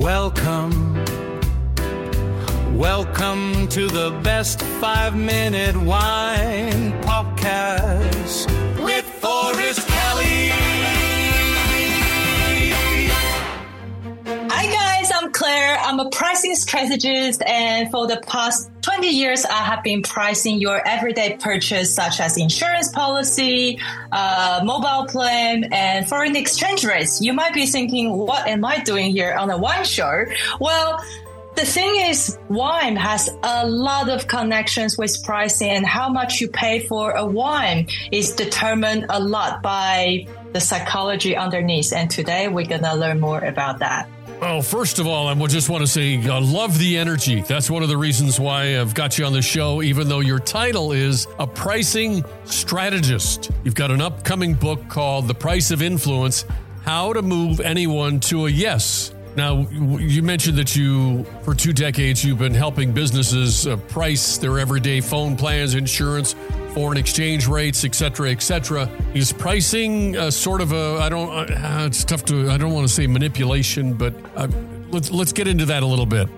Welcome to the best 5-minute wine podcast with Forrest Kelly. Hi guys, I'm Claire. I'm a pricing strategist, and for the past 20 years, I have been pricing your everyday purchase such as insurance policy, mobile plan, and foreign exchange rates. You might be thinking, what am I doing here on a wine show? Well, the thing is, wine has a lot of connections with pricing, and how much you pay for a wine is determined a lot by the psychology underneath. And today we're going to learn more about that. Well, first of all, I just want to say I love the energy. That's one of the reasons why I've got you on the show, even though your title is a pricing strategist. You've got an upcoming book called The Price of Influence, How to Move Anyone to a Yes. Now, you mentioned that for 2 decades, you've been helping businesses price their everyday phone plans, insurance, foreign exchange rates, et cetera, et cetera. Is pricing sort of it's tough to, I don't want to say manipulation, but let's get into that a little bit.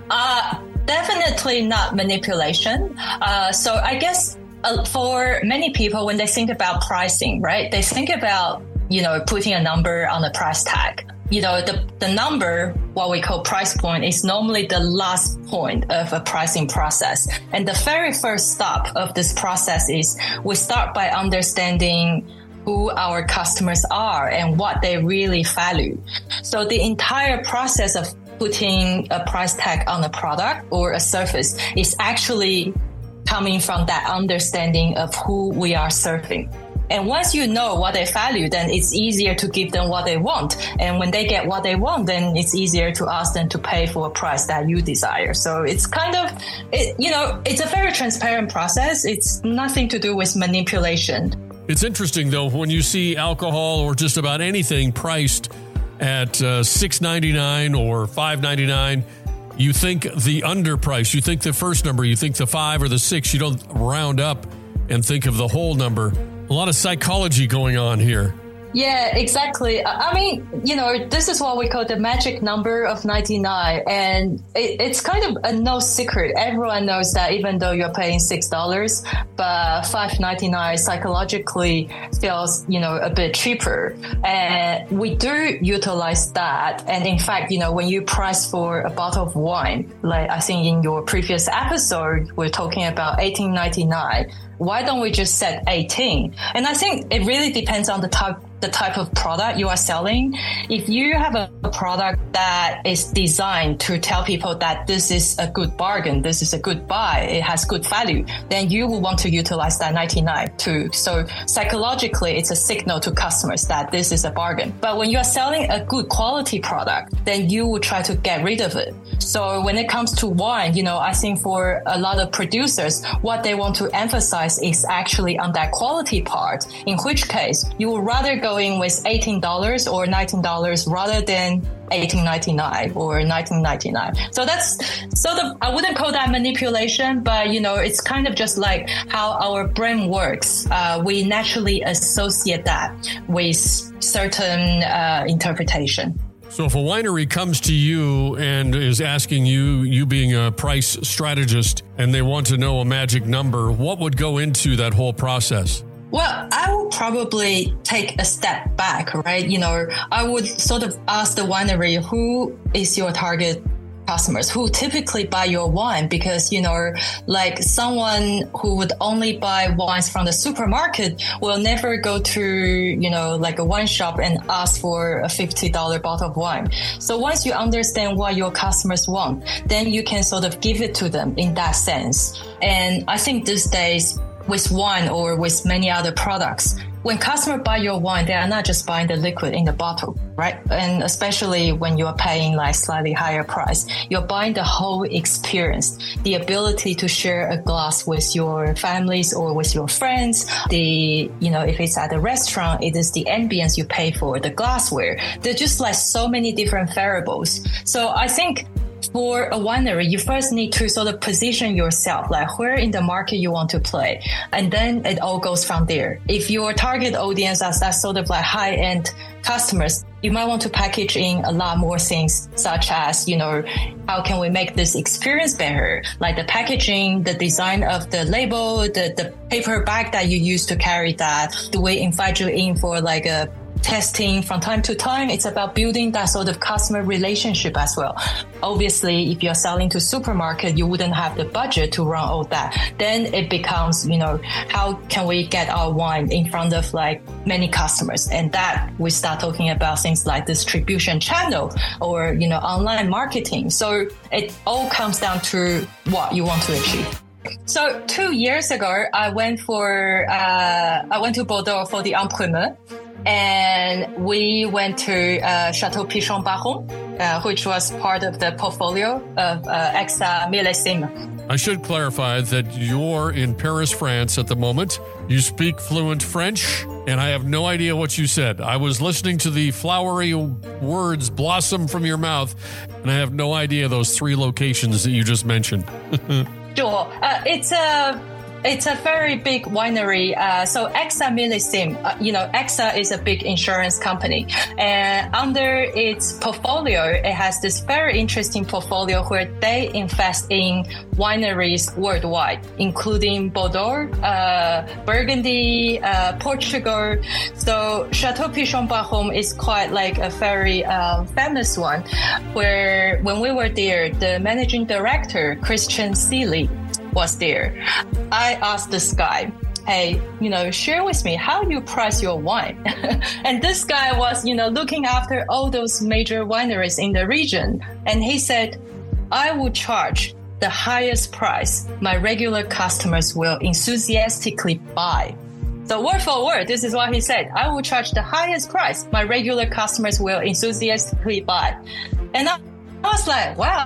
Definitely not manipulation. So I guess for many people, when they think about pricing, right, they think about, putting a number on the price tag. The number, what we call price point, is normally the last point of a pricing process. And the very first stop of this process is we start by understanding who our customers are and what they really value. So the entire process of putting a price tag on a product or a service is actually coming from that understanding of who we are serving. And once you know what they value, then it's easier to give them what they want. And when they get what they want, then it's easier to ask them to pay for a price that you desire. So it's it's a very transparent process. It's nothing to do with manipulation. It's interesting, though, when you see alcohol or just about anything priced at $6.99 or $5.99, you think the underprice, you think the first number, you think the 5 or the 6, you don't round up and think of the whole number. A lot of psychology going on here. Yeah, exactly. I mean, this is what we call the magic number of 99. And it's kind of a no secret. Everyone knows that even though you're paying $6, but $5.99 psychologically feels, a bit cheaper. And we do utilize that. And in fact, when you price for a bottle of wine, like I think in your previous episode, we're talking about $18.99. Why don't we just set 18? And I think it really depends on the type of product you are selling. If you have a product that is designed to tell people that this is a good bargain, this is a good buy, it has good value, then you will want to utilize that 99 too. So psychologically, it's a signal to customers that this is a bargain. But when you are selling a good quality product, then you will try to get rid of it. So when it comes to wine, I think for a lot of producers, what they want to emphasize is actually on that quality part, in which case you would rather go in with $18 or $19 rather than $18.99 or $19.99. So that's sort of, I wouldn't call that manipulation, but it's kind of just like how our brain works. We naturally associate that with certain interpretation. So if a winery comes to you and is asking you being a price strategist, and they want to know a magic number, what would go into that whole process? Well, I would probably take a step back, right? I would sort of ask the winery, who is your target customers who typically buy your wine? Because, like someone who would only buy wines from the supermarket will never go to, like a wine shop and ask for a $50 bottle of wine. So once you understand what your customers want, then you can sort of give it to them in that sense. And I think these days, with wine or with many other products, when customers buy your wine, they are not just buying the liquid in the bottle, right? And especially when you're paying like slightly higher price, you're buying the whole experience, the ability to share a glass with your families or with your friends. If it's at a restaurant, it is the ambience you pay for, the glassware. There's just like so many different variables. So I think for a winery, you first need to sort of position yourself, like where in the market you want to play. And then it all goes from there. If your target audience is that sort of like high-end customers, you might want to package in a lot more things, such as, how can we make this experience better? Like the packaging, the design of the label, the paper bag that you use to carry that. Do we invite you in for like a testing from time to time? It's about building that sort of customer relationship as well. Obviously, if you're selling to supermarket, you wouldn't have the budget to run all that. Then it becomes, how can we get our wine in front of like many customers? And that we start talking about things like distribution channel or, online marketing. So it all comes down to what you want to achieve. So 2 years ago, I went to Bordeaux for the Imprimeur. And we went to Chateau Pichon Baron, which was part of the portfolio of Hexa Millésime. I should clarify that you're in Paris, France at the moment. You speak fluent French, and I have no idea what you said. I was listening to the flowery words blossom from your mouth, and I have no idea those 3 locations that you just mentioned. Sure. It's a very big winery. So Hexa Millésime, Hexa is a big insurance company. And under its portfolio, it has this very interesting portfolio where they invest in wineries worldwide, including Bordeaux, Burgundy, Portugal. So Chateau Pichon Baron is quite like a very famous one, where when we were there, the managing director, Christian Seeley, was there. I asked this guy, hey, share with me how you price your wine. And this guy was, looking after all those major wineries in the region. And he said, I will charge the highest price my regular customers will enthusiastically buy. So word for word, this is what he said. I will charge the highest price my regular customers will enthusiastically buy. And I was like, wow,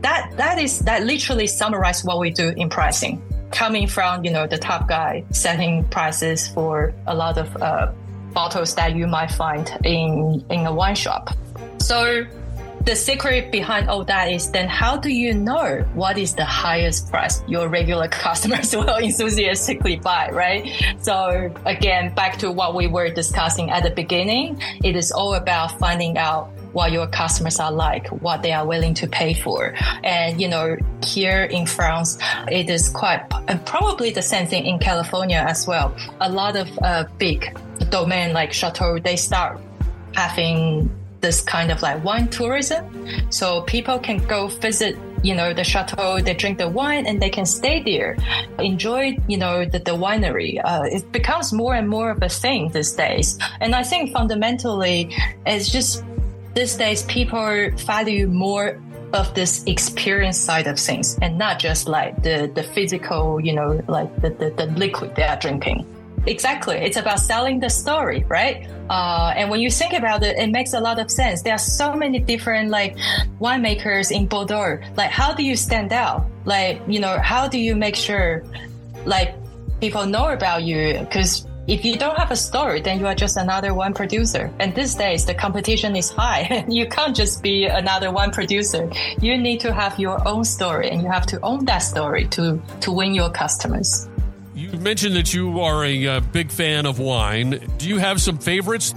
that literally summarized what we do in pricing. Coming from, the top guy setting prices for a lot of bottles that you might find in a wine shop. So the secret behind all that is then how do you know what is the highest price your regular customers will enthusiastically buy, right? So again, back to what we were discussing at the beginning, it is all about finding out what your customers are like, what they are willing to pay for. And, here in France, it is and probably the same thing in California as well. A lot of big domain like Chateau, they start having this kind of like wine tourism. So people can go visit, the chateau, they drink the wine and they can stay there, enjoy, the winery. It becomes more and more of a thing these days. And I think fundamentally, it's just these days people value more of this experience side of things and not just like the physical, like the liquid they are drinking. Exactly. It's about selling the story, right? And when you think about it, it makes a lot of sense. There are so many different like winemakers in Bordeaux. Like, how do you stand out? Like, how do you make sure like people know about you? Because if you don't have a story, then you are just another wine producer. And these days, the competition is high. You can't just be another wine producer. You need to have your own story, and you have to own that story to win your customers. You mentioned that you are a big fan of wine. Do you have some favorites?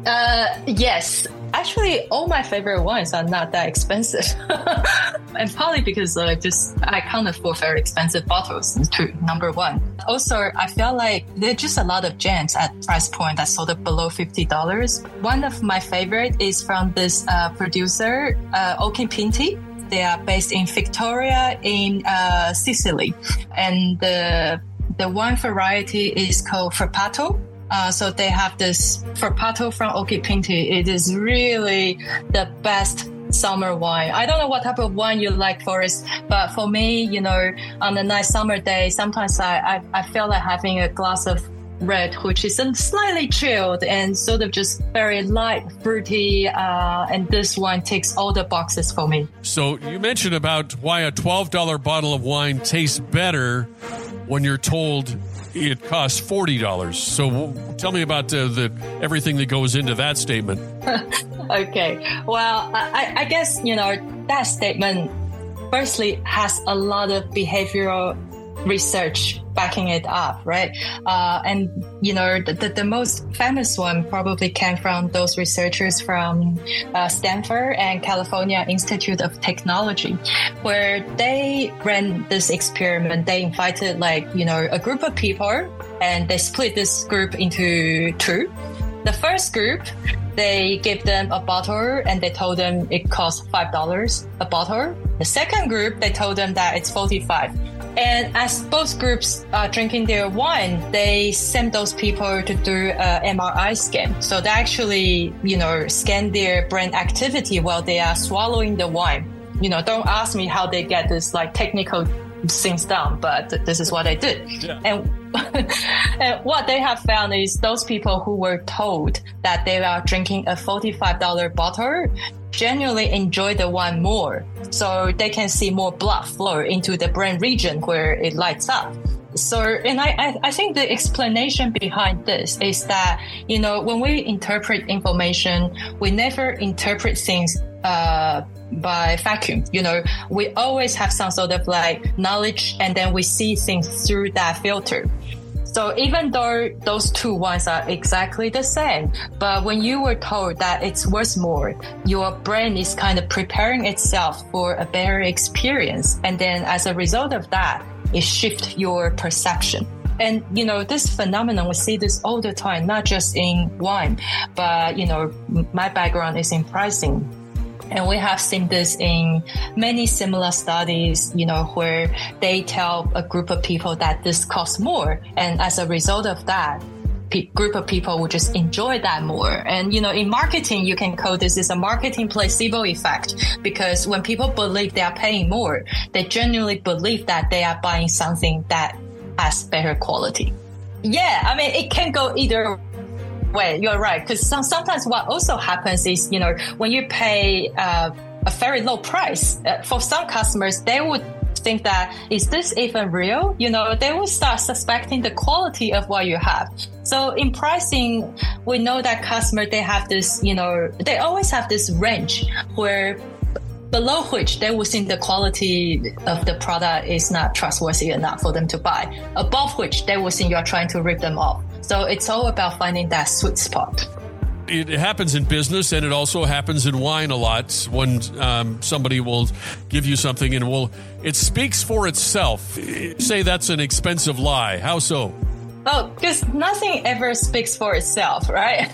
Yes. Actually, all my favorite wines are not that expensive. And probably because I can't afford very expensive bottles, number one. Also, I feel like there are just a lot of gems at price point that's sort of below $50. One of my favorite is from this producer, Occhi Pinti. They are based in Victoria in Sicily. And the wine variety is called Frappato. So they have this Frappato from Occhi Pinti. It is really the best summer wine. I don't know what type of wine you like, Forrest, but for me, on a nice summer day, sometimes I feel like having a glass of red, which is slightly chilled and sort of just very light, fruity, and this wine ticks all the boxes for me. So you mentioned about why a $12 bottle of wine tastes better when you're told it costs $40. So tell me about everything that goes into that statement. Okay. Well, I guess, that statement firstly has a lot of behavioral research backing it up, right? And the most famous one probably came from those researchers from Stanford and California Institute of Technology, where they ran this experiment. They invited a group of people, and they split this group into two. The first group, they gave them a bottle and they told them it costs $5 a bottle. The second group, they told them that it's $45. And as both groups are drinking their wine, they sent those people to do an MRI scan. So they actually, scan their brain activity while they are swallowing the wine. Don't ask me how they get this technical things done, but this is what they did. Yeah. And what they have found is those people who were told that they are drinking a $45 bottle genuinely enjoy the wine more. So they can see more blood flow into the brain region where it lights up. So, and I think the explanation behind this is that, when we interpret information, we never interpret things by vacuum. We always have some sort of knowledge, and then we see things through that filter. So even though those two wines are exactly the same, but when you were told that it's worth more, your brain is kind of preparing itself for a better experience. And then as a result of that, it shifts your perception. And, this phenomenon, we see this all the time, not just in wine, but, my background is in pricing. And we have seen this in many similar studies, where they tell a group of people that this costs more. And as a result of that, group of people will just enjoy that more. And, in marketing, you can call this as a marketing placebo effect, because when people believe they are paying more, they genuinely believe that they are buying something that has better quality. Yeah, it can go either way. You're right. Because sometimes what also happens is, when you pay a very low price, for some customers, they would think that, is this even real? They will start suspecting the quality of what you have. So in pricing, we know that customers, they have this, they always have this range where below which they will think the quality of the product is not trustworthy enough for them to buy, above which they will think you're trying to rip them off. So it's all about finding that sweet spot. It happens in business, and it also happens in wine a lot when somebody will give you something and it speaks for itself. Say that's an expensive lie. How so? Oh, because nothing ever speaks for itself, right?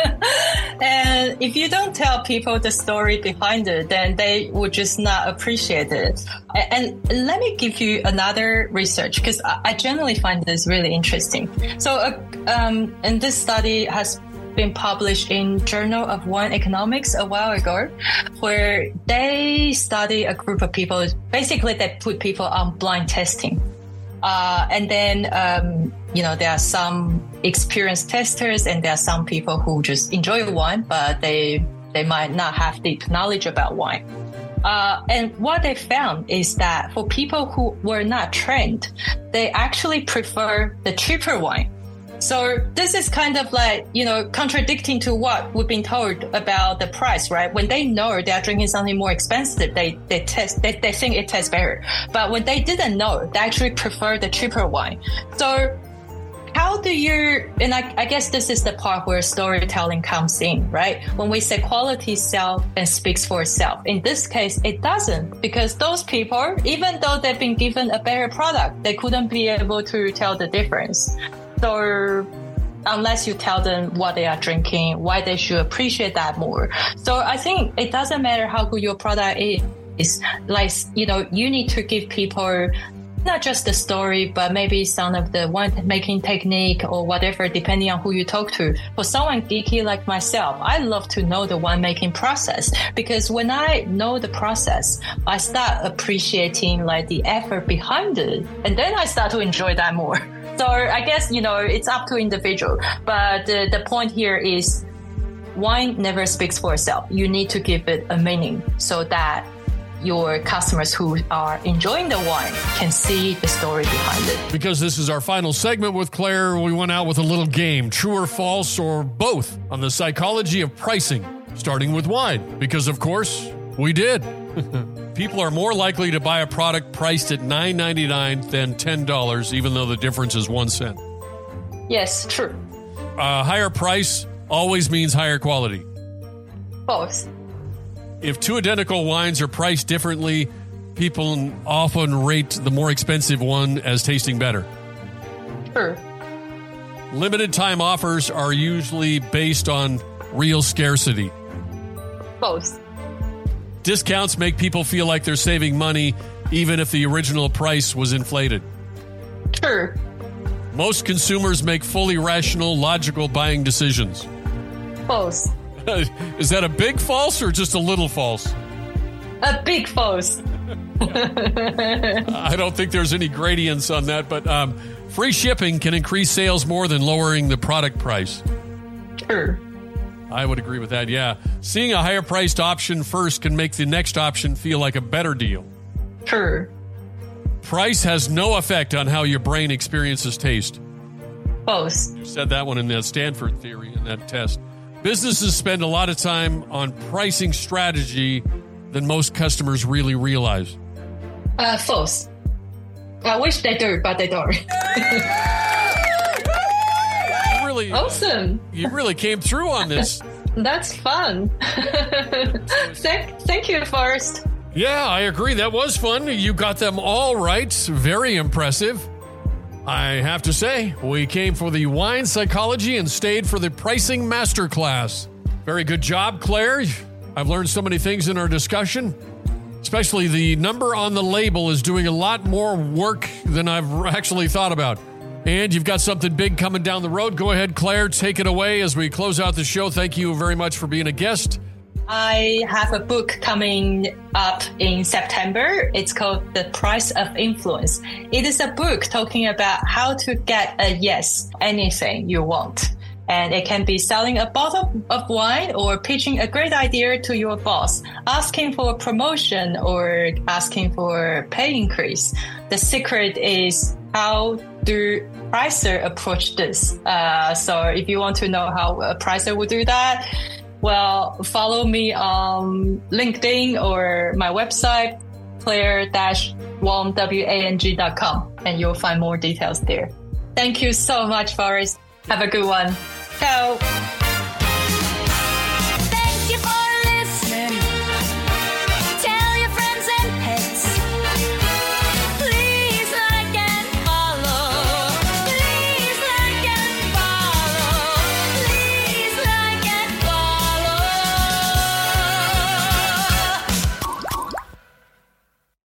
And if you don't tell people the story behind it, then they would just not appreciate it. And let me give you another research, because I generally find this really interesting. So, and this study has been published in Journal of Wine Economics a while ago, where they study a group of people. Basically, they put people on blind testing. And then, there are some experienced testers, and there are some people who just enjoy wine, but they might not have deep knowledge about wine. And what they found is that for people who were not trained, they actually prefer the cheaper wine. So this is kind of contradicting to what we've been told about the price, right? When they know they're drinking something more expensive, they think it tastes better. But when they didn't know, they actually prefer the cheaper wine. So how do you, and I guess this is the part where storytelling comes in, right? When we say quality sells and speaks for itself. In this case, it doesn't, because those people, even though they've been given a better product, they couldn't be able to tell the difference. So unless you tell them what they are drinking, why they should appreciate that more. So I think it doesn't matter how good your product is. You need to give people not just the story, but maybe some of the wine-making technique or whatever, depending on who you talk to. For someone geeky like myself, I love to know the wine-making process, because when I know the process, I start appreciating the effort behind it, and then I start to enjoy that more. So I guess, it's up to individual. But the point here is wine never speaks for itself. You need to give it a meaning so that your customers who are enjoying the wine can see the story behind it. Because this is our final segment with Claire, we went out with a little game, true or false, or both, on the psychology of pricing, starting with wine. Because, of course, We did. People are more likely to buy a product priced at $9.99 than $10, even though the difference is 1 cent. Yes, true. Higher price always means higher quality. Both. If two identical wines are priced differently, people often rate the more expensive one as tasting better. True. Limited time offers are usually based on real scarcity. Both. Discounts make people feel like they're saving money, even if the original price was inflated. True. Most consumers make fully rational, logical buying decisions. False. Is that a big false or just a little false? A big false. I don't think there's any gradients on that, but free shipping can increase sales more than lowering the product price. True. I would agree with that, yeah. Seeing a higher priced option first can make the next option feel like a better deal. True. Price has no effect on how your brain experiences taste. Both. You said that one in that Stanford theory in that test. Businesses spend a lot of time on pricing strategy than most customers really realize. False. I wish they do, but they don't. Really Awesome. You really came through on this. That's fun. Thank you, Forrest. Yeah, I agree. That was fun. You got them all right. Very impressive. I have to say, we came for the wine psychology and stayed for the pricing masterclass. Very good job, Claire. I've learned so many things in our discussion. Especially the number on the label is doing a lot more work than I've actually thought about. And you've got something big coming down the road. Go ahead, Claire, take it away as we close out the show. Thank you very much for being a guest. I have a book coming up in September. It's called The Price of Influence. It is a book talking about how to get a yes, anything you want. And it can be selling a bottle of wine or pitching a great idea to your boss, asking for a promotion or asking for a pay increase. The secret is how do pricer approach this? So if you want to know how a pricer would do that, well, follow me on LinkedIn or my website, claire-wang.com, and you'll find more details there. Thank you so much, Forrest. Have a good one. Ciao.